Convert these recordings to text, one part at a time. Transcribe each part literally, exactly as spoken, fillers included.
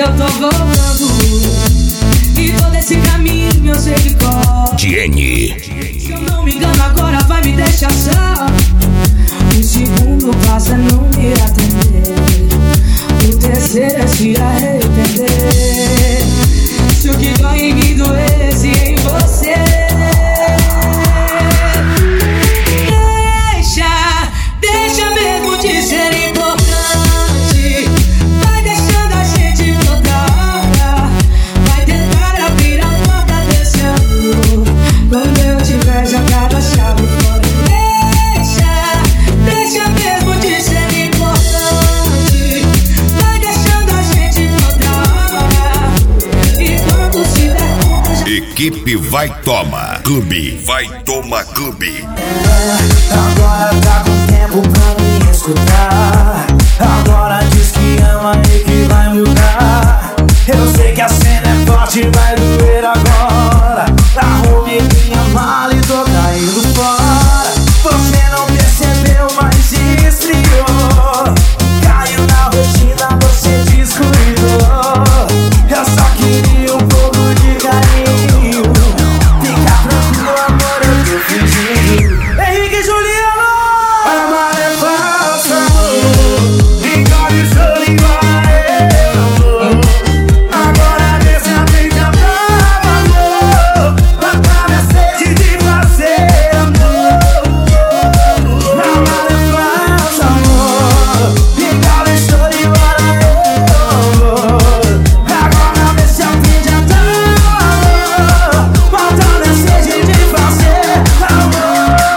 eu tô voltando. E todo esse caminho eu sei de cor. Diene. Se eu não me engano agora vai me deixar só. O segundo passo é não me atender. O terceiro é se arrepender. Se o que dói em mim doesse em você. Deixa, deixa mesmo de ser importante. Vai deixando a gente toda hora. Vai tentar abrir a porta desse amor. Quando eu tiver jogado a chave fora. Deixa, deixa mesmo de ser importante. Vai deixando a gente toda hora. E quando se der conta já... Equipe Vai Toma Clube. Vai Toma Clube. Agora tá com tempo pra me escutar. Agora diz que ama e que vai mudar. Eu sei que a cena é forte, vai doer agora. Arrume minha mala e tô caindo fora. Você não percebeu, mas esfriou. Caiu na rotina, você descuidou. Eu só queria um pouco de carinho. Fica tranquilo, amor, eu tô fingindo. Henrique e Juliano, amar é falso, amor. Engole o choro igual eu. Agora desce a trinta pra amor. Mata minha sede de fazer amor. Amar é falso, amor. Engole o choro igual eu. Agora desce a trinta pra amor. Mata minha sede de fazer amor.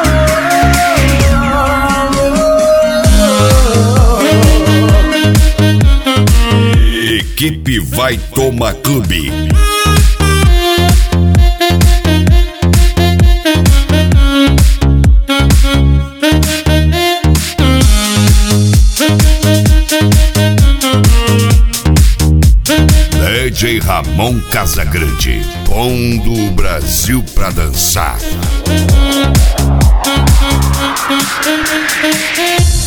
Equipe Vai Toma Clube. D J Ramon Casagrande, pondo o Brasil pra dançar.